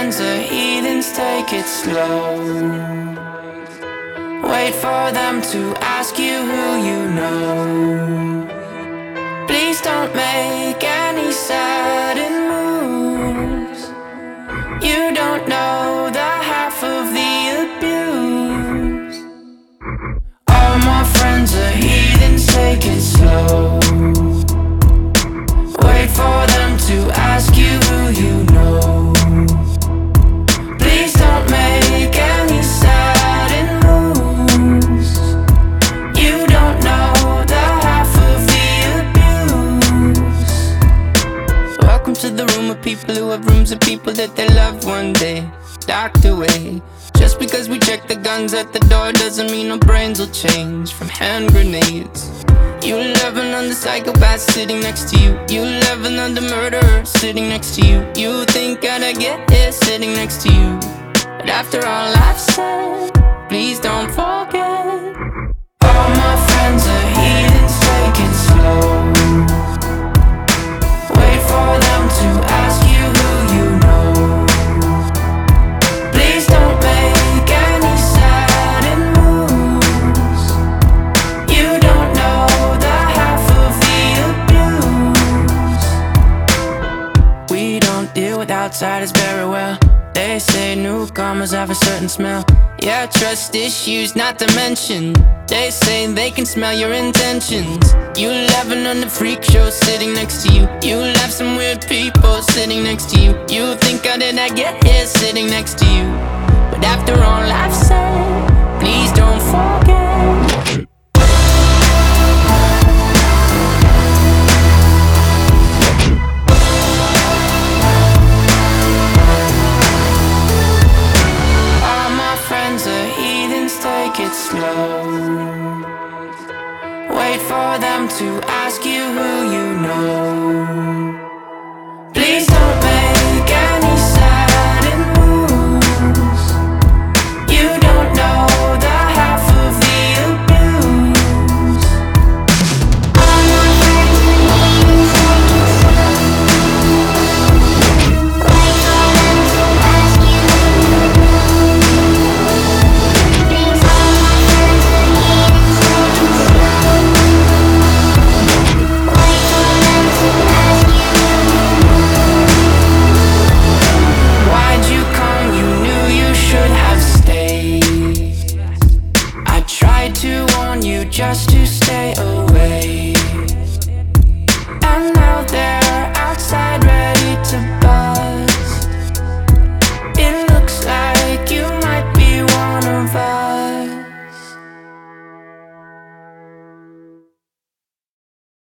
friends are heathens, take it slow. Wait for them to ask you who you know. Please don't make any sudden moves. You don't know the half of the abuse. All my friends are heathens, take it slow. Wait for them to ask you who you know. Please don't make any sudden moves. You don't know the half of the abuse. Welcome to the room of people who have rooms of people that they loved one day docked away. Just because we check the guns at the door doesn't mean our brains will change from hand grenades. You loving on the psychopath sitting next to you. You loving on the murderer sitting next to you. You think I'd get here sitting next to you. But after all I've said, please don't forget. All my friends are heathens, take it slow. Wait for them to ask you who you know. Please don't make any sudden moves. You don't know the half of the abuse. We don't deal with outsiders very well. They say newcomers have a certain smell. Yeah, trust issues not to mention. They say they can smell your intentions. You laughing on the freak show sitting next to you. You laugh some weird people sitting next to you. You think I did not get here sitting next to you. But after all I've said, please don't forget. Take it slow. Wait for them to ask you who you know.